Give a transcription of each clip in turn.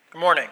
Good morning.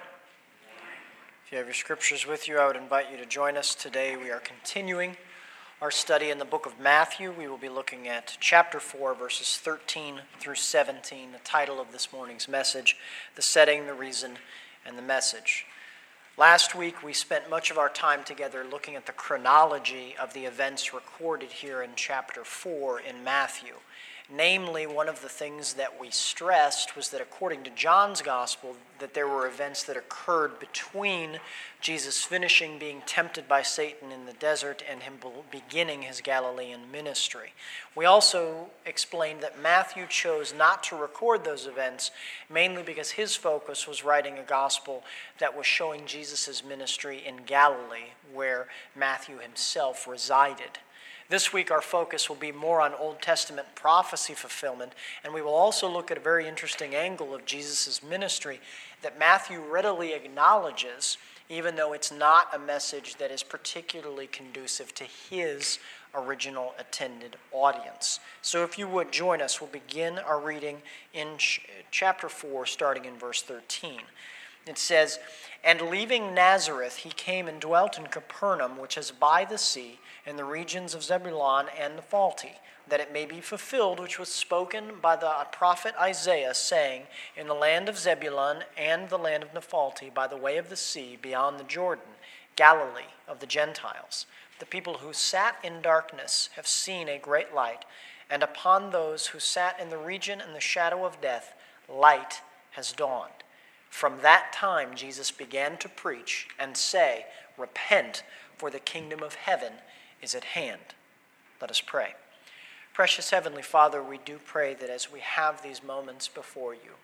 If you have your scriptures with you, I would invite you to join us today. We are continuing our study in the book of Matthew. We will be looking at chapter 4, verses 13 through 17, the title of this morning's message, The Setting, the Reason, and the Message. Last week, we spent much of our time together looking at the chronology of the events recorded here in chapter 4 in Matthew. Namely, one of the things that we stressed was that according to John's gospel, that there were events that occurred between Jesus finishing being tempted by Satan in the desert and him beginning his Galilean ministry. We also explained that Matthew chose not to record those events, mainly because his focus was writing a gospel that was showing Jesus' ministry in Galilee, where Matthew himself resided. This week our focus will be more on Old Testament prophecy fulfillment, and we will also look at a very interesting angle of Jesus' ministry that Matthew readily acknowledges, even though it's not a message that is particularly conducive to his original intended audience. So if you would join us, we'll begin our reading in chapter 4, starting in verse 13. It says, "And leaving Nazareth, he came and dwelt in Capernaum, which is by the sea, in the regions of Zebulun and Naphtali, that it may be fulfilled which was spoken by the prophet Isaiah, saying, In the land of Zebulun and the land of Naphtali, by the way of the sea, beyond the Jordan, Galilee of the Gentiles. The people who sat in darkness have seen a great light, and upon those who sat in the region and the shadow of death, light has dawned. From that time Jesus began to preach and say, Repent, for the kingdom of heaven is at hand." Let us pray. Precious Heavenly Father, we do pray that as we have these moments before you,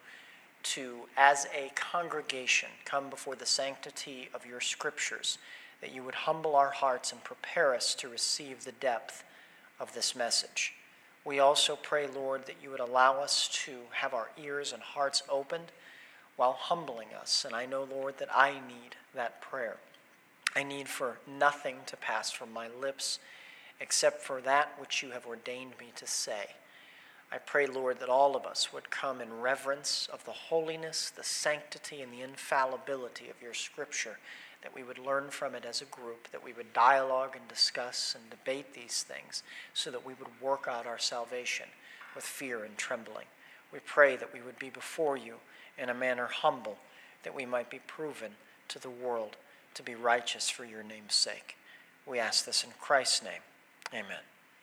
to, as a congregation, come before the sanctity of your scriptures, that you would humble our hearts and prepare us to receive the depth of this message. We also pray, Lord, that you would allow us to have our ears and hearts opened while humbling us. And I know, Lord, that I need that prayer. I need for nothing to pass from my lips except for that which you have ordained me to say. I pray, Lord, that all of us would come in reverence of the holiness, the sanctity, and the infallibility of your scripture, that we would learn from it as a group, that we would dialogue and discuss and debate these things, so that we would work out our salvation with fear and trembling. We pray that we would be before you in a manner humble, that we might be proven to the world to be righteous for your name's sake. We ask this in Christ's name. Amen.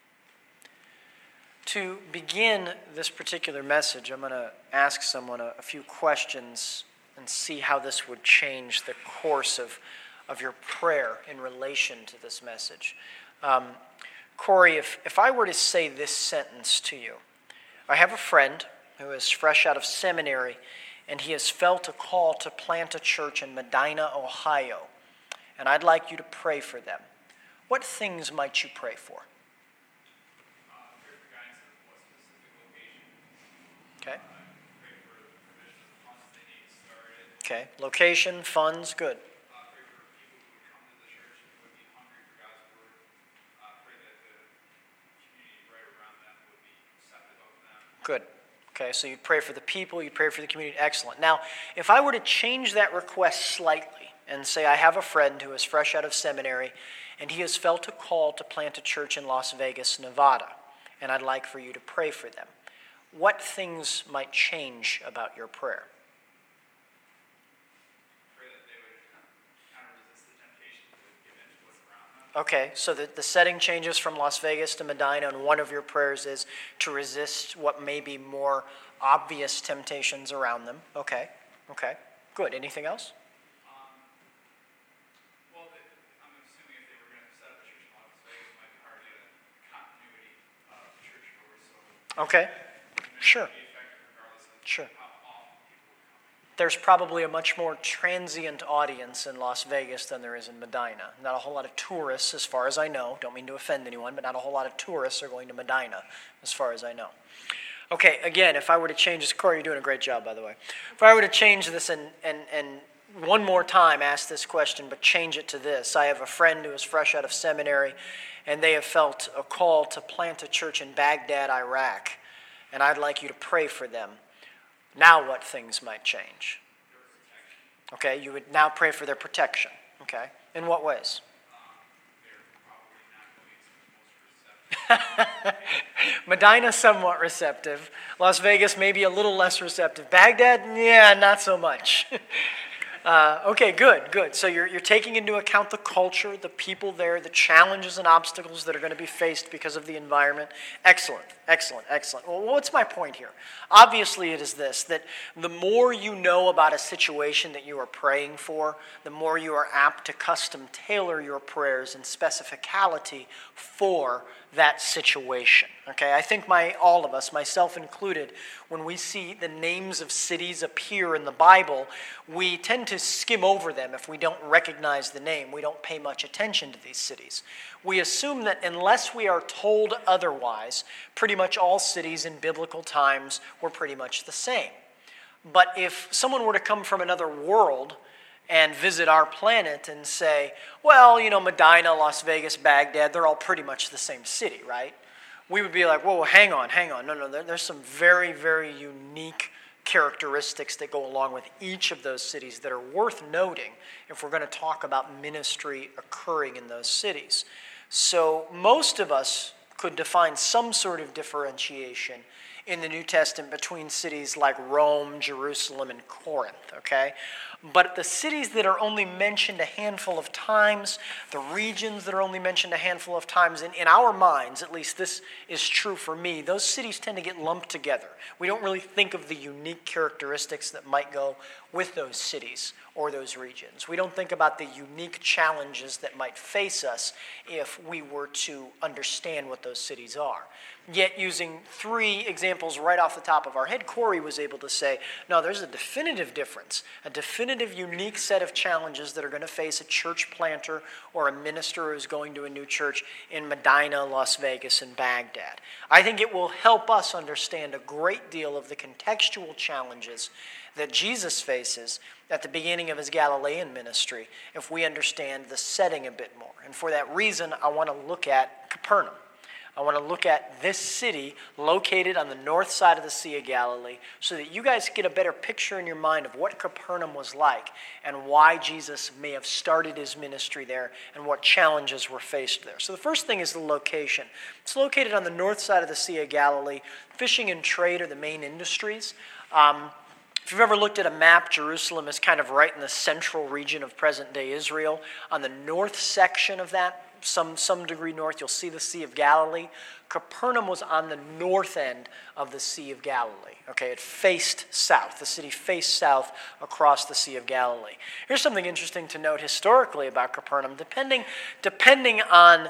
To begin this particular message, I'm going to ask someone a few questions and see how this would change the course of your prayer in relation to this message. Corey, if I were to say this sentence to you, I have a friend who is fresh out of seminary, and he has felt a call to plant a church in Medina, Ohio, and I'd like you to pray for them. What things might you pray for? Pray for guidance on what specific location. Okay. Pray for the provision of the funds they need started. Okay. Location, funds, good. Pray for people who would come to the church and would be hungry for God's word. Pray that the community right around them would be receptive of them. Good. Okay, so you'd pray for the people, you'd pray for the community. Excellent. Now, if I were to change that request slightly and say I have a friend who is fresh out of seminary and he has felt a call to plant a church in Las Vegas, Nevada, and I'd like for you to pray for them, what things might change about your prayer? Pray that they would kind of resist the temptation to give in to what's around them. Okay, so the setting changes from Las Vegas to Medina, and one of your prayers is to resist what may be more obvious temptations around them. Okay, good. Anything else? Well, I'm assuming if they were going to set up a church in Las Vegas, it might be hard to get a continuity of church goers. So Okay, it sure. would be effective regardless of Sure. how often people would come. There's probably a much more transient audience in Las Vegas than there is in Medina. Not a whole lot of tourists, as far as I know. Don't mean to offend anyone, but not a whole lot of tourists are going to Medina, as far as I know. Okay, again, if I were to change this, Corey, you're doing a great job, by the way. If I were to change this and one more time ask this question, but change it to this. I have a friend who is fresh out of seminary, and they have felt a call to plant a church in Baghdad, Iraq, and I'd like you to pray for them. Now what things might change? Okay, you would now pray for their protection. Okay, in what ways? They're probably not always the most receptive. Medina, somewhat receptive. Las Vegas, maybe a little less receptive. Baghdad, yeah, not so much. Okay, good. So you're taking into account the culture, the people there, the challenges and obstacles that are going to be faced because of the environment. Excellent. Well, what's my point here? Obviously, it is this, that the more you know about a situation that you are praying for, the more you are apt to custom tailor your prayers in specificality for that situation. Okay, I think all of us, myself included, when we see the names of cities appear in the Bible, we tend to skim over them if we don't recognize the name. We don't pay much attention to these cities. We assume that unless we are told otherwise, pretty much all cities in biblical times were pretty much the same. But if someone were to come from another world and visit our planet and say, well, Medina, Las Vegas, Baghdad, they're all pretty much the same city, right? We would be like, whoa, hang on. No, there's some very, very unique characteristics that go along with each of those cities that are worth noting if we're going to talk about ministry occurring in those cities. So most of us could define some sort of differentiation in the New Testament between cities like Rome, Jerusalem, and Corinth, okay? But the cities that are only mentioned a handful of times, the regions that are only mentioned a handful of times, in our minds, at least this is true for me, those cities tend to get lumped together. We don't really think of the unique characteristics that might go with those cities or those regions. We don't think about the unique challenges that might face us if we were to understand what those cities are. Yet using 3 examples right off the top of our head, Corey was able to say, no, there's a definitive difference, a definitive unique set of challenges that are going to face a church planter or a minister who's going to a new church in Medina, Las Vegas, and Baghdad. I think it will help us understand a great deal of the contextual challenges that Jesus faces at the beginning of his Galilean ministry if we understand the setting a bit more. And for that reason, I want to look at Capernaum. I want to look at this city located on the north side of the Sea of Galilee so that you guys get a better picture in your mind of what Capernaum was like and why Jesus may have started his ministry there and what challenges were faced there. So the first thing is the location. It's located on the north side of the Sea of Galilee. Fishing and trade are the main industries. If you've ever looked at a map, Jerusalem is kind of right in the central region of present-day Israel. On the north section of that, some degree north, you'll see the Sea of Galilee. Capernaum was on the north end of the Sea of Galilee. Okay, it faced south. The city faced south across the Sea of Galilee. Here's something interesting to note historically about Capernaum. Depending on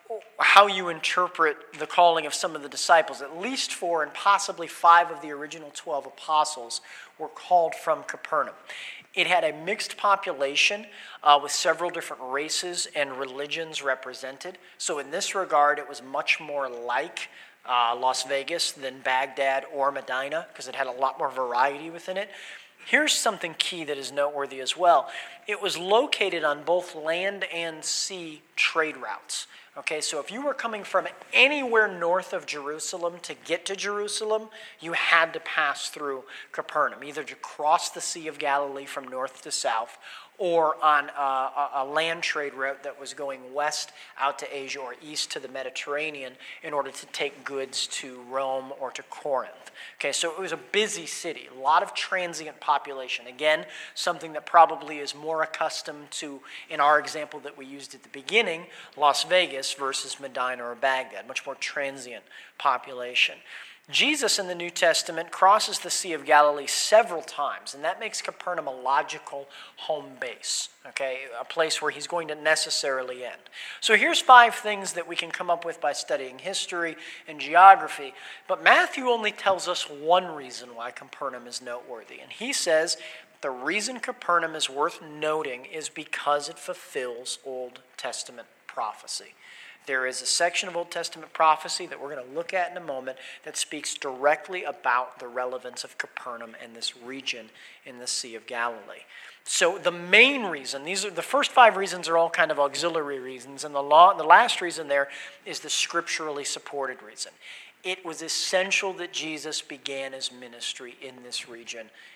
how you interpret the calling of some of the disciples, at least 4 and possibly 5 of the original 12 apostles were called from Capernaum. It had a mixed population with several different races and religions represented. So in this regard, it was much more like Las Vegas than Baghdad or Medina because it had a lot more variety within it. Here's something key that is noteworthy as well. It was located on both land and sea trade routes. Okay, so if you were coming from anywhere north of Jerusalem to get to Jerusalem, you had to pass through Capernaum, either to cross the Sea of Galilee from north to south, or on a land trade route that was going west out to Asia or east to the Mediterranean in order to take goods to Rome or to Corinth. Okay, so it was a busy city, a lot of transient population. Again, something that probably is more accustomed to, in our example that we used at the beginning, Las Vegas versus Medina or Baghdad, much more transient population. Jesus in the New Testament crosses the Sea of Galilee several times, and that makes Capernaum a logical home base, okay, a place where he's going to necessarily end. So here's 5 things that we can come up with by studying history and geography, but Matthew only tells us one reason why Capernaum is noteworthy, and he says the reason Capernaum is worth noting is because it fulfills Old Testament prophecy. There is a section of Old Testament prophecy that we're going to look at in a moment that speaks directly about the relevance of Capernaum and this region in the Sea of Galilee. So the main reason, the first 5 reasons are all kind of auxiliary reasons, and the last reason there is the scripturally supported reason. It was essential that Jesus began his ministry in this region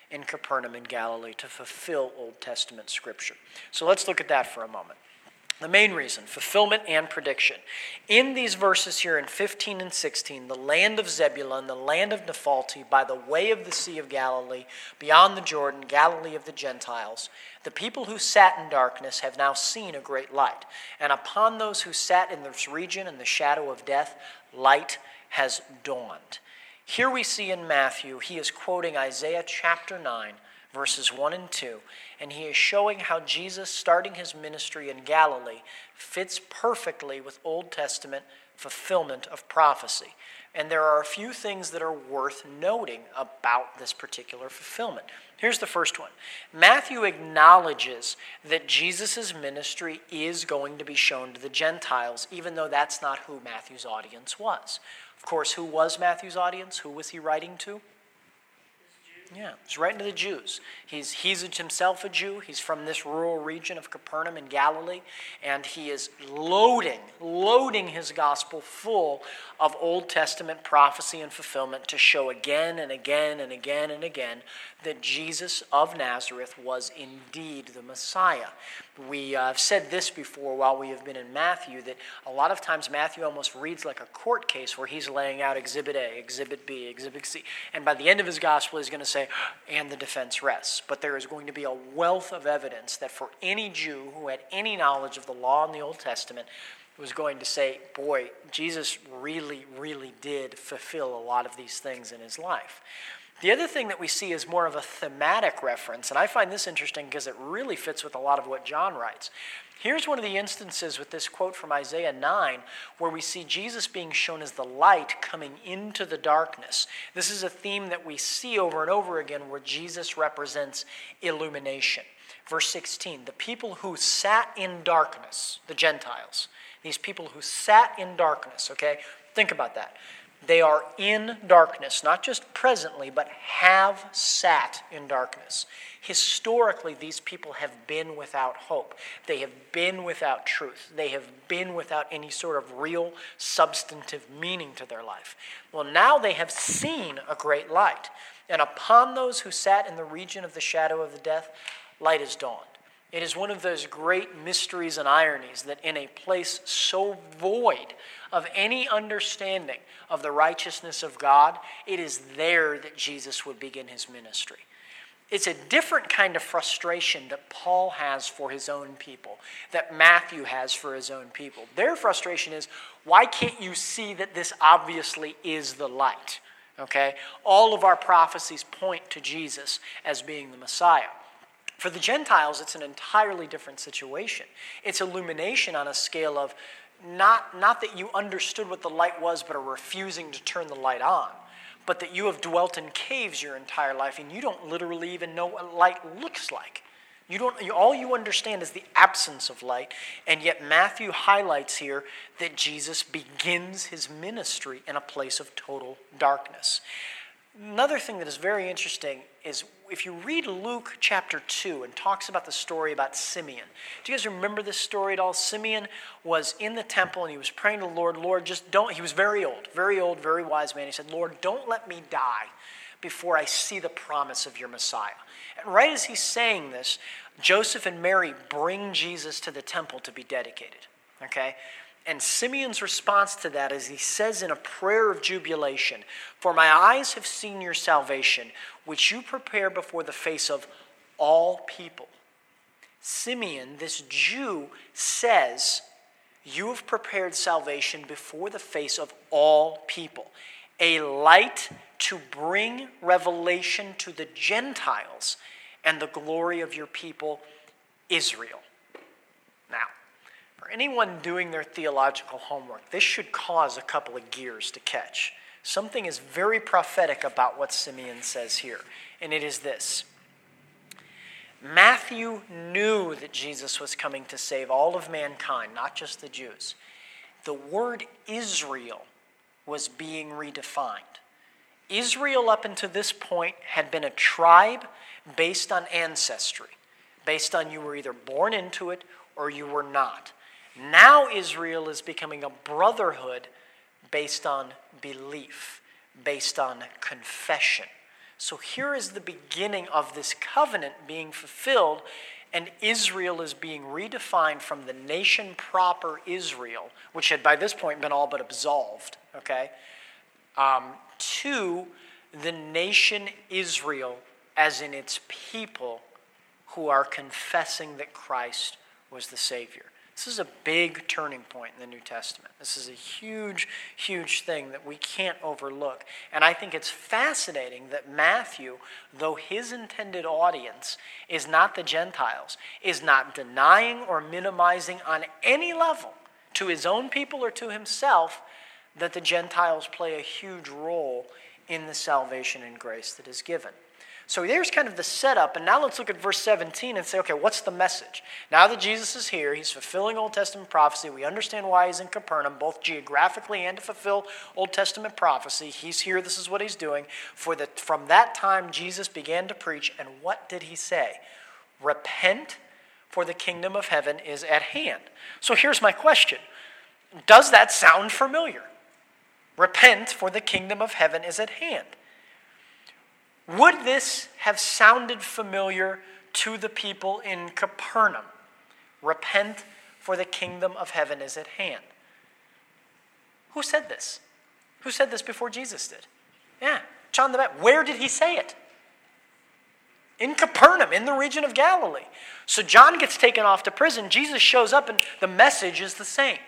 in Capernaum in Galilee to fulfill Old Testament scripture. So let's look at that for a moment. The main reason, fulfillment and prediction. In these verses here in 15 and 16, the land of Zebulun, the land of Naphtali, by the way of the Sea of Galilee, beyond the Jordan, Galilee of the Gentiles, the people who sat in darkness have now seen a great light. And upon those who sat in this region in the shadow of death, light has dawned. Here we see in Matthew, he is quoting Isaiah chapter 9, verses 1 and 2, and he is showing how Jesus, starting his ministry in Galilee, fits perfectly with Old Testament fulfillment of prophecy. And there are a few things that are worth noting about this particular fulfillment. Here's the first one. Matthew acknowledges that Jesus' ministry is going to be shown to the Gentiles, even though that's not who Matthew's audience was. Of course, who was Matthew's audience? Who was he writing to? Yeah, he's writing to the Jews. He's himself a Jew. He's from this rural region of Capernaum in Galilee, and he is loading his gospel full of Old Testament prophecy and fulfillment to show again and again and again and again that Jesus of Nazareth was indeed the Messiah. We have said this before while we have been in Matthew, that a lot of times Matthew almost reads like a court case where he's laying out Exhibit A, Exhibit B, Exhibit C, and by the end of his gospel he's going to say, and the defense rests. But there is going to be a wealth of evidence that for any Jew who had any knowledge of the law in the Old Testament was going to say, boy, Jesus really, really did fulfill a lot of these things in his life. The other thing that we see is more of a thematic reference, and I find this interesting because it really fits with a lot of what John writes. Here's one of the instances with this quote from Isaiah 9 where we see Jesus being shown as the light coming into the darkness. This is a theme that we see over and over again where Jesus represents illumination. Verse 16, the people who sat in darkness, the Gentiles, these people who sat in darkness, okay? Think about that. They are in darkness, not just presently, but have sat in darkness. Historically, these people have been without hope. They have been without truth. They have been without any sort of real substantive meaning to their life. Well, now they have seen a great light. And upon those who sat in the region of the shadow of the death, light has dawned. It is one of those great mysteries and ironies that in a place so void of any understanding of the righteousness of God, it is there that Jesus would begin his ministry. It's a different kind of frustration that Paul has for his own people, that Matthew has for his own people. Their frustration is, why can't you see that this obviously is the light? Okay? All of our prophecies point to Jesus as being the Messiah. For the Gentiles, it's an entirely different situation. It's illumination on a scale of not that you understood what the light was but are refusing to turn the light on, but that you have dwelt in caves your entire life and you don't literally even know what light looks like. All you understand is the absence of light, and yet Matthew highlights here that Jesus begins his ministry in a place of total darkness. Another thing that is very interesting is if you read Luke chapter 2 and talks about the story about Simeon. Do you guys remember this story at all? Simeon was in the temple and he was praying to the Lord. Lord, just don't, he was very old, very wise man. He said, Lord, don't let me die before I see the promise of your Messiah. And right as he's saying this, Joseph and Mary bring Jesus to the temple to be dedicated. Okay? And Simeon's response to that is he says in a prayer of jubilation, for my eyes have seen your salvation, which you prepare before the face of all people. Simeon, this Jew, says, you have prepared salvation before the face of all people, a light to bring revelation to the Gentiles and the glory of your people, Israel. Now, for anyone doing their theological homework, this should cause a couple of gears to catch. Something is very prophetic about what Simeon says here, and it is this. Matthew knew that Jesus was coming to save all of mankind, not just the Jews. The word Israel was being redefined. Israel up until this point had been a tribe based on ancestry, based on you were either born into it or you were not. Now Israel is becoming a brotherhood based on belief, based on confession. So here is the beginning of this covenant being fulfilled, and Israel is being redefined from the nation proper Israel, which had by this point been all but absolved, okay, to the nation Israel as in its people who are confessing that Christ was the Savior. This is a big turning point in the New Testament. This is a huge, huge thing that we can't overlook. And I think it's fascinating that Matthew, though his intended audience is not the Gentiles, is not denying or minimizing on any level to his own people or to himself that the Gentiles play a huge role in the salvation and grace that is given. So there's kind of the setup, and now let's look at verse 17 and say, okay, what's the message? Now that Jesus is here, he's fulfilling Old Testament prophecy. We understand why he's in Capernaum, both geographically and to fulfill Old Testament prophecy. He's here, this is what he's doing. From that time, Jesus began to preach, and what did he say? Repent, for the kingdom of heaven is at hand. So here's my question. Does that sound familiar? Repent, for the kingdom of heaven is at hand. Would this have sounded familiar to the people in Capernaum? Repent, for the kingdom of heaven is at hand. Who said this? Who said this before Jesus did? Yeah, John the Baptist. Where did he say it? In Capernaum, in the region of Galilee. So John gets taken off to prison. Jesus shows up, and the message is the same.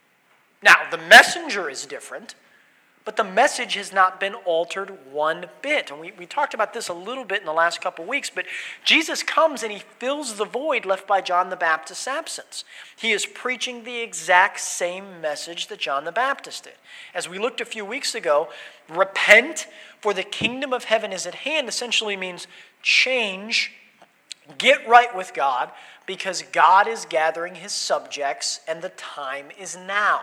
Now, the messenger is different, but the message has not been altered one bit. And we talked about this a little bit in the last couple of weeks, but Jesus comes and he fills the void left by John the Baptist's absence. He is preaching the exact same message that John the Baptist did. As we looked a few weeks ago, repent, for the kingdom of heaven is at hand, essentially means change, get right with God, because God is gathering his subjects and the time is now.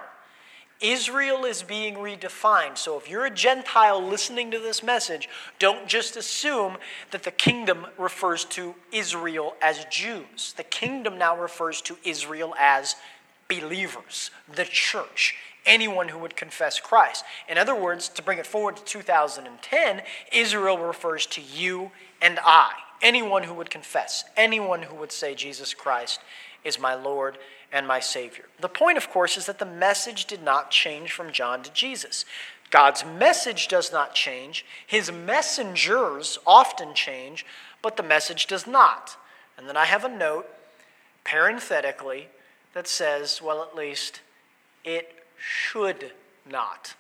Israel is being redefined. So if you're a Gentile listening to this message, don't just assume that the kingdom refers to Israel as Jews. The kingdom now refers to Israel as believers, the church, anyone who would confess Christ. In other words, to bring it forward to 2010, Israel refers to you and I, anyone who would confess, anyone who would say Jesus Christ is my Lord and my Savior. The point, of course, is that the message did not change from John to Jesus. God's message does not change. His messengers often change, but the message does not. And then I have a note, parenthetically, that says, well, at least it should not.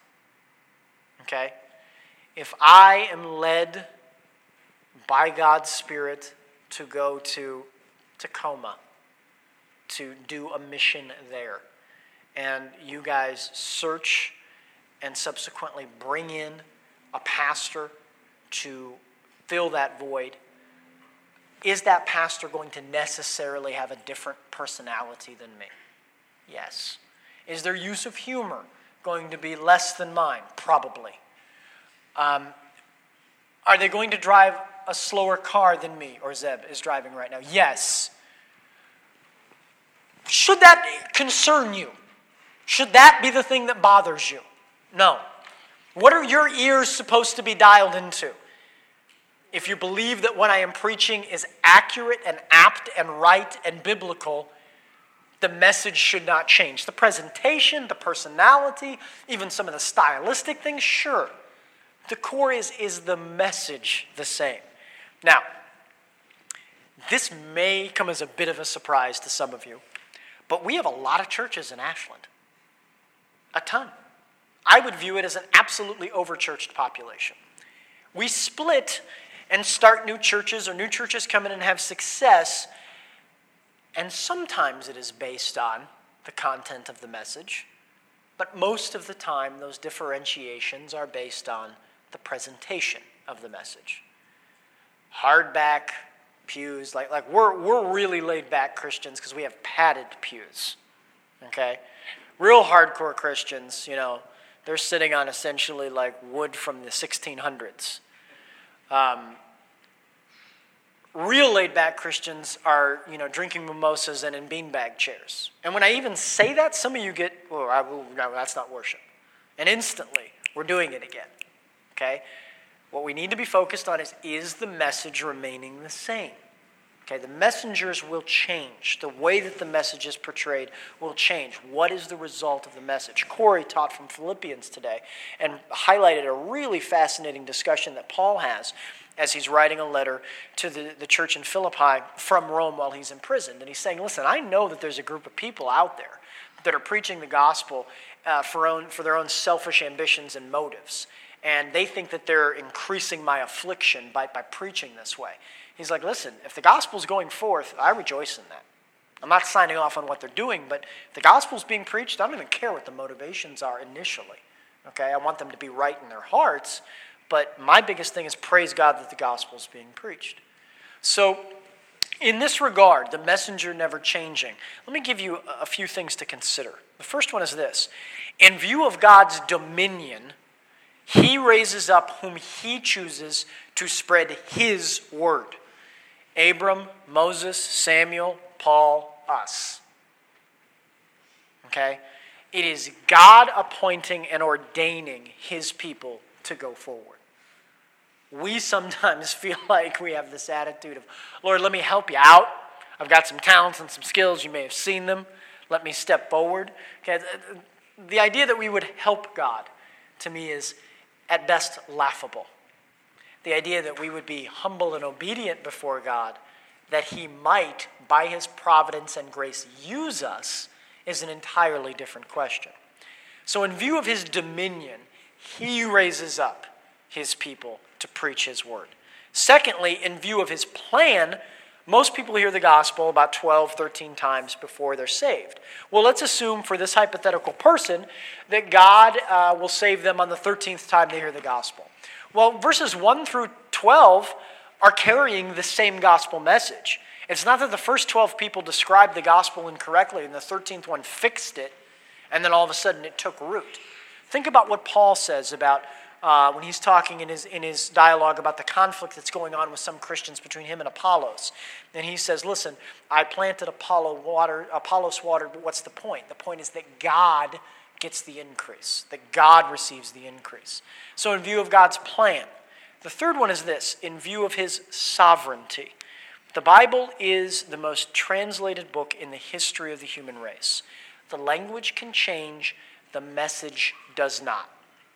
Okay? If I am led by God's Spirit to go to Tacoma, to do a mission there, and you guys search and subsequently bring in a pastor to fill that void, is that pastor going to necessarily have a different personality than me? Yes. Is their use of humor going to be less than mine? Probably. Are they going to drive a slower car than me or Zeb is driving right now? Yes. Should that concern you? Should that be the thing that bothers you? No. What are your ears supposed to be dialed into? If you believe that what I am preaching is accurate and apt and right and biblical, the message should not change. The presentation, the personality, even some of the stylistic things, sure. The core is the message the same. Now, this may come as a bit of a surprise to some of you, but we have a lot of churches in Ashland. A ton. I would view it as an absolutely over-churched population. We split and start new churches, or new churches come in and have success, and sometimes it is based on the content of the message, but most of the time those differentiations are based on the presentation of the message. Hardback pews, like we're really laid back Christians because we have padded pews, okay? Real hardcore Christians, they're sitting on essentially like wood from the 1600s. Real laid back Christians are, drinking mimosas and in beanbag chairs. And when I even say that, some of you get, no, that's not worship. And instantly, we're doing it again, okay? What we need to be focused on is the message remaining the same? Okay, the messengers will change. The way that the message is portrayed will change. What is the result of the message? Corey taught from Philippians today and highlighted a really fascinating discussion that Paul has as he's writing a letter to the church in Philippi from Rome while he's imprisoned. And he's saying, listen, I know that there's a group of people out there that are preaching the gospel for their own selfish ambitions and motives. And they think that they're increasing my affliction by preaching this way. He's like, listen, if the gospel's going forth, I rejoice in that. I'm not signing off on what they're doing, but if the gospel's being preached, I don't even care what the motivations are initially. Okay, I want them to be right in their hearts, but my biggest thing is praise God that the gospel's being preached. So, in this regard, the messenger never changing, let me give you a few things to consider. The first one is this. In view of God's dominion, he raises up whom he chooses to spread his word. Abram, Moses, Samuel, Paul, us. Okay? It is God appointing and ordaining his people to go forward. We sometimes feel like we have this attitude of, Lord, let me help you out. I've got some talents and some skills. You may have seen them. Let me step forward. Okay? The idea that we would help God, to me, is at best laughable. The idea that we would be humble and obedient before God, that he might, by his providence and grace, use us, is an entirely different question. So in view of his dominion, he raises up his people to preach his word. Secondly, in view of his plan, most people hear the gospel about 12, 13 times before they're saved. Well, let's assume for this hypothetical person that God will save them on the 13th time they hear the gospel. Well, verses 1 through 12 are carrying the same gospel message. It's not that the first 12 people described the gospel incorrectly and the 13th one fixed it, and then all of a sudden it took root. Think about what Paul says about when he's talking in his dialogue about the conflict that's going on with some Christians between him and Apollos. And he says, listen, I planted Apollos watered, but what's the point? The point is that God gets the increase, that God receives the increase. So in view of God's plan. The third one is this, in view of his sovereignty. The Bible is the most translated book in the history of the human race. The language can change, the message does not.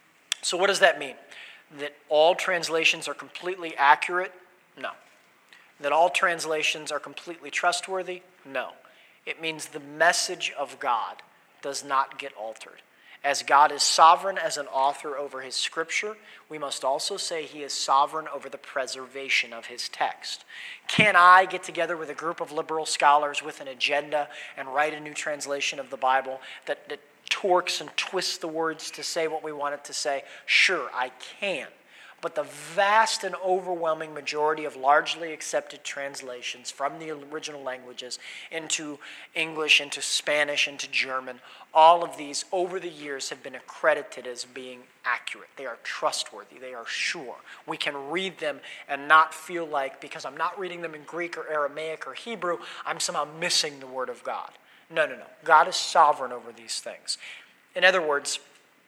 So what does that mean? That all translations are completely accurate? No. That all translations are completely trustworthy? No. It means the message of God does not get altered. As God is sovereign as an author over his scripture, we must also say he is sovereign over the preservation of his text. Can I get together with a group of liberal scholars with an agenda and write a new translation of the Bible that torques and twists the words to say what we want it to say? Sure, I can. But the vast and overwhelming majority of largely accepted translations from the original languages into English, into Spanish, into German, all of these over the years have been accredited as being accurate. They are trustworthy. They are sure. We can read them and not feel like, because I'm not reading them in Greek or Aramaic or Hebrew, I'm somehow missing the Word of God. No. God is sovereign over these things. In other words,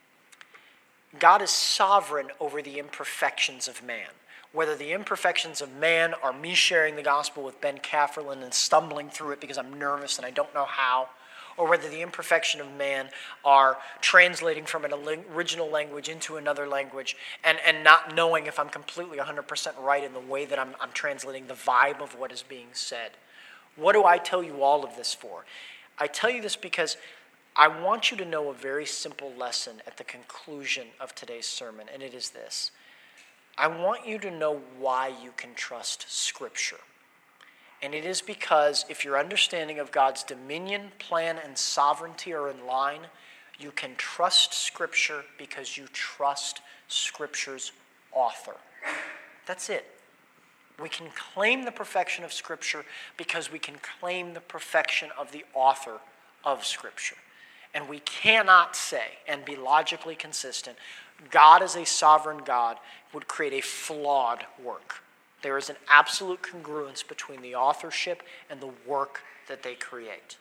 God is sovereign over the imperfections of man. Whether the imperfections of man are me sharing the gospel with Ben Cafferlin and stumbling through it because I'm nervous and I don't know how, or whether the imperfection of man are translating from an original language into another language and not knowing if I'm completely 100% right in the way that I'm translating the vibe of what is being said. What do I tell you all of this for? I tell you this because I want you to know a very simple lesson at the conclusion of today's sermon, and it is this. I want you to know why you can trust Scripture. And it is because if your understanding of God's dominion, plan, and sovereignty are in line, you can trust Scripture because you trust Scripture's author. That's it. We can claim the perfection of Scripture because we can claim the perfection of the author of Scripture. And we cannot say, and be logically consistent, God as a sovereign God would create a flawed work. There is an absolute congruence between the authorship and the work that they create.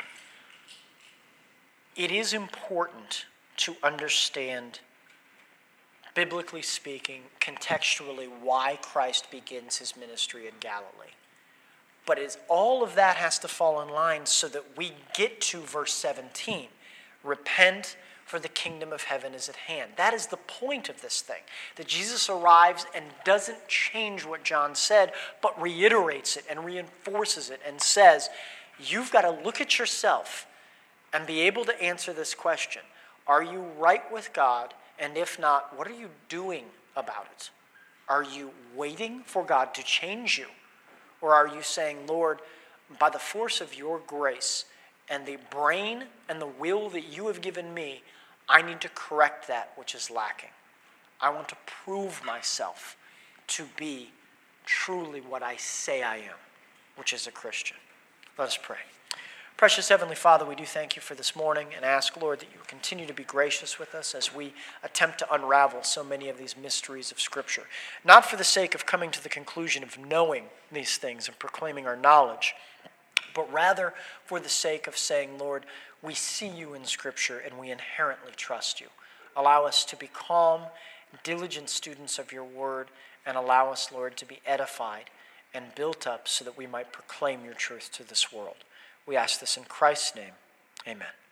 It is important to understand biblically speaking, contextually, why Christ begins his ministry in Galilee. But all of that has to fall in line so that we get to verse 17. Repent, for the kingdom of heaven is at hand. That is the point of this thing. That Jesus arrives and doesn't change what John said, but reiterates it and reinforces it and says, you've got to look at yourself and be able to answer this question. Are you right with God? And if not, what are you doing about it? Are you waiting for God to change you? Or are you saying, Lord, by the force of your grace and the brain and the will that you have given me, I need to correct that which is lacking. I want to prove myself to be truly what I say I am, which is a Christian. Let us pray. Precious Heavenly Father, we do thank you for this morning and ask, Lord, that you continue to be gracious with us as we attempt to unravel so many of these mysteries of Scripture. Not for the sake of coming to the conclusion of knowing these things and proclaiming our knowledge, but rather for the sake of saying, Lord, we see you in Scripture and we inherently trust you. Allow us to be calm, diligent students of your word, and allow us, Lord, to be edified and built up so that we might proclaim your truth to this world. We ask this in Christ's name. Amen.